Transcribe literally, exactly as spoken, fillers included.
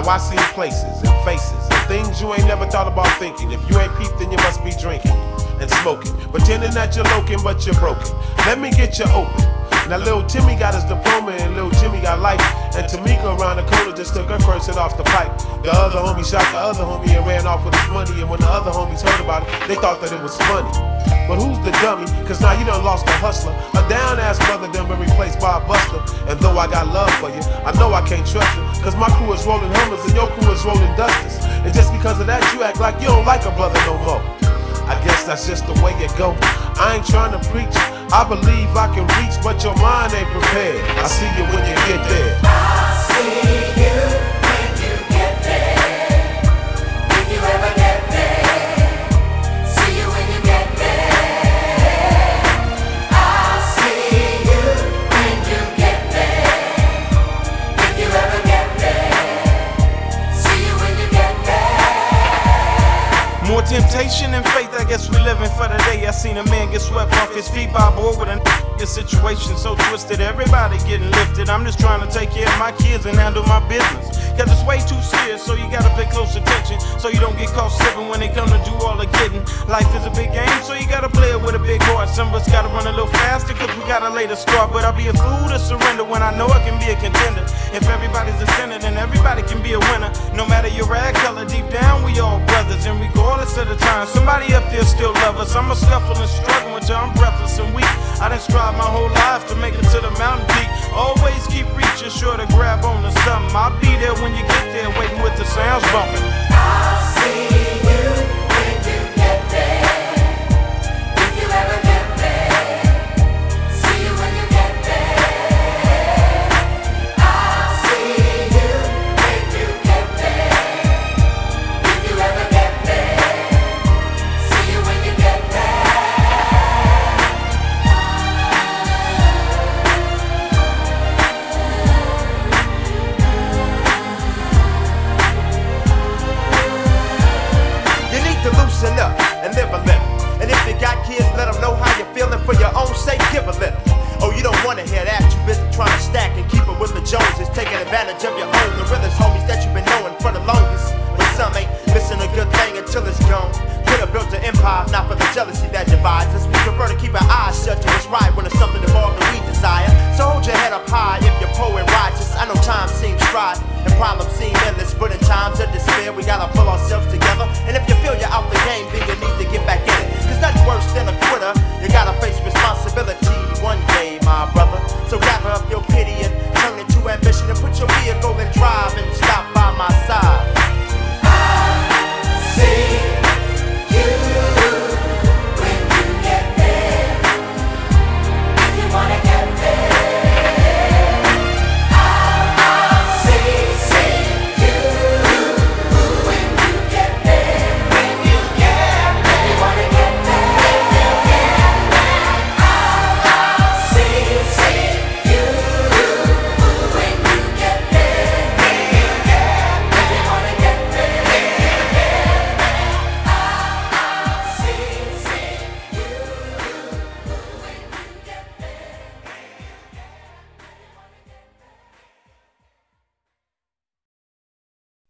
I see places and faces and things you ain't never thought about thinking. If you ain't peeped, then you must be drinking and smoking, pretending that you're loking, but you're broken. Let me get you open. Now little Timmy got his diploma and little Jimmy got life. And Tamika around the corner just took her first hit off the pipe. The other homie shot the other homie and ran off with his money. And when the other homies heard about it, they thought that it was funny. But who's the dummy? Cause now you done lost a hustler. A down ass brother done been replaced by a buster. And though I got love for you, I know I can't trust you. Cause my crew is rolling Hummers and your crew is rolling Dusters. And just because of that you act like you don't like a brother no more. I guess that's just the way it go. I ain't trying to preach, I believe I can reach, but your mind ain't prepared. I see you when you get there. I see you when you get there. If you ever get there. See you when you get there. I see you when you get there. If you ever get there. See you when you get there. More temptation and faith, I guess we living for the day. I seen a man get swept off his feet by a boy with a this situation so twisted, everybody getting lifted. I'm just trying to take care of my kids and handle my business. Cause it's way too serious, so you gotta pay close attention, so you don't get caught slipping when they come to do all the getting. Life is a big game, so you gotta play it with a big heart. Some of us gotta run a little faster, cause we gotta lay the start. But I'll be a fool to surrender when I know I can be a contender. If everybody's a sinner, then everybody can be a winner. No matter your rag color, deep down we all brothers. And regardless of the time, somebody up there still love us. I'm a scuffle and struggle until I'm breathless and weak. I done strive my whole life to make it to the mountain peak. Always keep reaching, sure to grab on to something. I'll be there when you get there, waiting with the sounds bumping.